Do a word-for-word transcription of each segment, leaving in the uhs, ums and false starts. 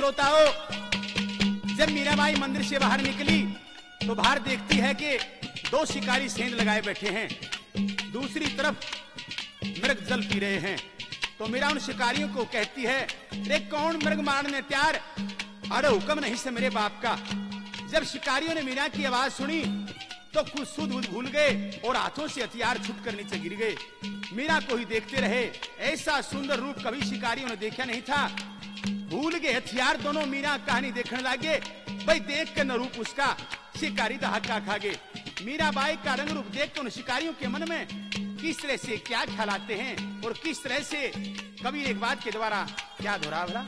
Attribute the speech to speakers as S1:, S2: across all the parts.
S1: श्रोताओं, जब मीराबाई मंदिर से बाहर निकली तो बाहर देखती है कि दो शिकारी सेंध लगाए बैठे हैं, दूसरी तरफ मृग जल पी रहे हैं। तो मीरा उन शिकारियों को कहती है, रे कौन मृग मारने तैयार? अरे हुक्म नहीं से मेरे बाप का। जब शिकारियों ने मीरा की आवाज सुनी तो कुछ सुध भूल गए और हाथों से हथियार छूटकर नीचे गिर गए। मीरा को ही देखते रहे। ऐसा सुंदर रूप कभी शिकारियों ने देखा नहीं था। भूल गए हथियार दोनों। मीरा कहानी देखने लगे। भाई देख कर न रूप उसका शिकारी दहाका खा गए। मीराबाई का रंग रूप देख कर उन शिकारियों के मन में किस तरह से क्या ख्याल आते हैं और किस तरह से कभी एक बात के द्वारा क्या दोहरा भला।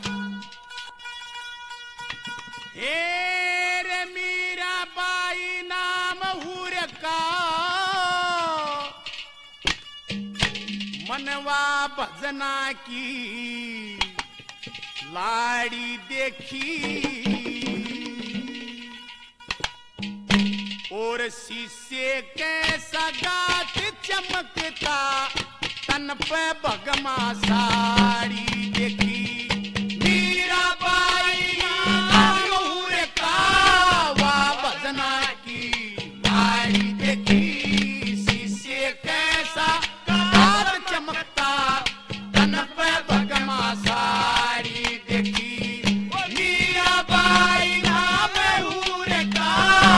S1: हे रे मीराबाई नाम हुर का, मनवा भजना की लाड़ी देखी और शीशे कैसा गात चमकता, तन पे भगमा साड़ी देखी। मीराबाई नाम हुर का, वा भजना की लाड़ी देखी, शीशे कैसा गात चमकता, तन पे भगमा साड़ी देखी। मीराबाई नाम हुर का,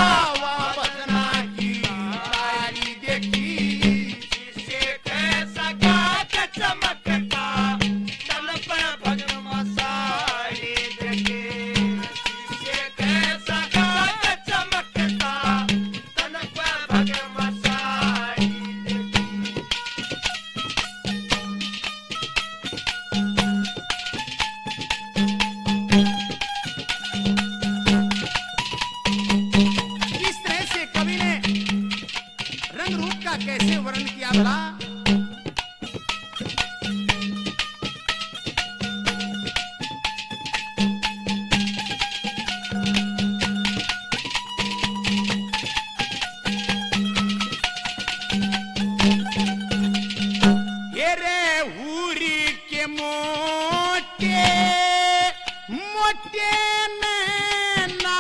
S1: कैसे वर्णन किया भला। ये रे हुरी के मोटे मोटे नैना,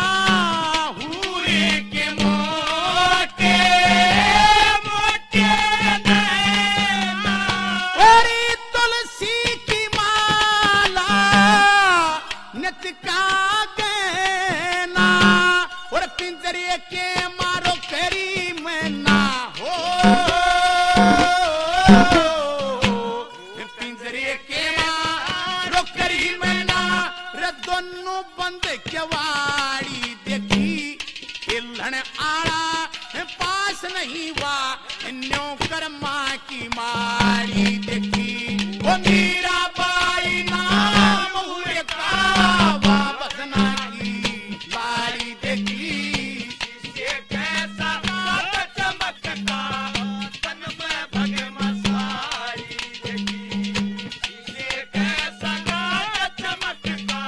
S1: हुरी के मोटे दोनों बंद केवाड़ी देखी, हिलण आड़ा पास नहीं वा, न्योकर माँ की मारी देखी। वो मीराबाई नाम हुर का, वा भजना की लाड़ी देखी, शीशे कैसा गात चमकता, तन में भगमा साड़ी देखी। शीशे कैसा गात चमकता,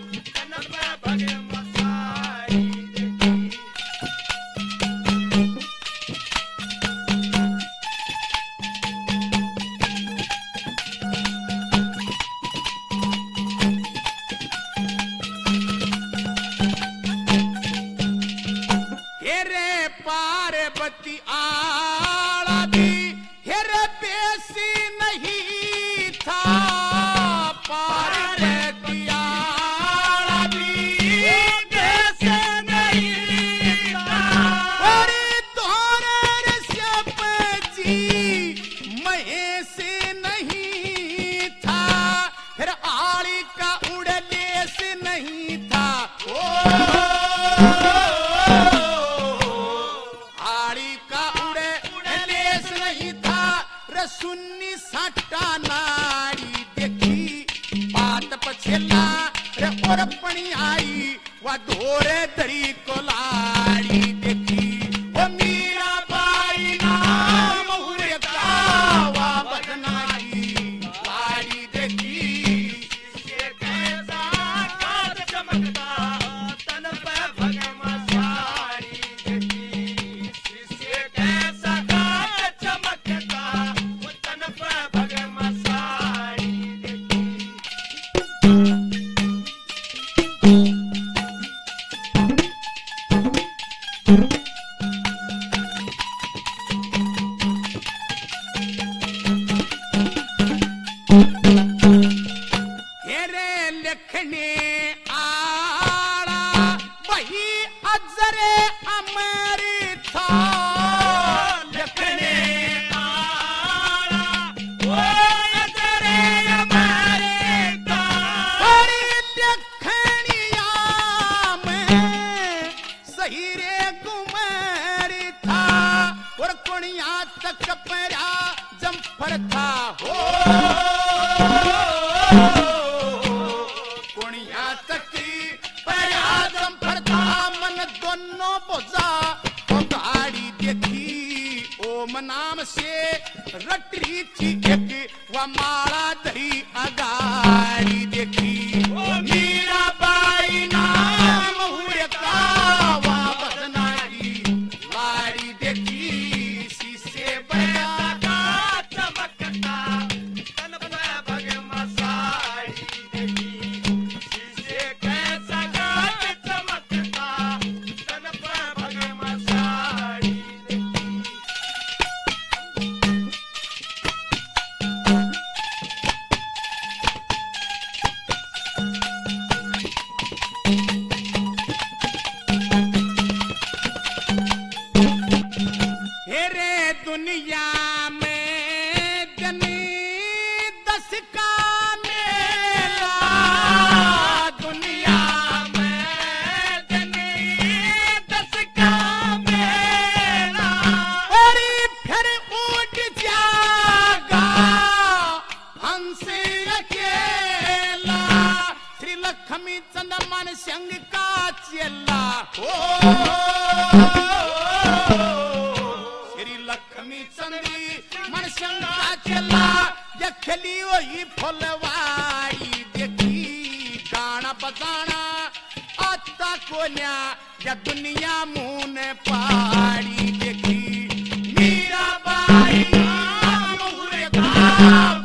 S1: पार्वती आड़ा भी हेरे बेसी नहीं था, पार्वती आड़ा भी बेसी नहीं था, और तोरे श्याम जी महेश नहीं था, फिर आड़ी का उड़ले से नहीं था। ओ सुन्नी साटा नाड़ी देखी, बात पछेला रे और पणी आई, वा धोरे दरी को लाड़ी देखी। ओ मीराबाई नाम हुर का, वा भजना की लाड़ी देखी, शीशे कैसा गात चमकता, तन पे भगमा साड़ी देखी। शीशे कैसा गात चमकता, भगमा साड़ी देखी। कोणिया तक पैरा जम्फर था हो कोणिया तक पैरा जम्फर था मन दोनों बोझा ओ गाड़ी देखी ओम नाम से रट रही थी एक व माला धरी अगाड़ी देखी मीरा बाई नाम हुए कावा बदनाई लाड़ी देखी शीशे बड़ा का चमकता तन पे भग मसाई देखी शीशे कैसा गात चमकता तन पे भग मसाई दुनिया में जनी दस का मेला दुनिया में जनी दस का मेला और फिर उठ जागा हंस अकेला श्री लक्ष्मी चंद मन संग का चेला मन संगा चला या खली वही फुलवारी देखी गाना बजाना आता कोन्या या दुनिया मुंह ने पारी देखी मीरा बाई नाम हुए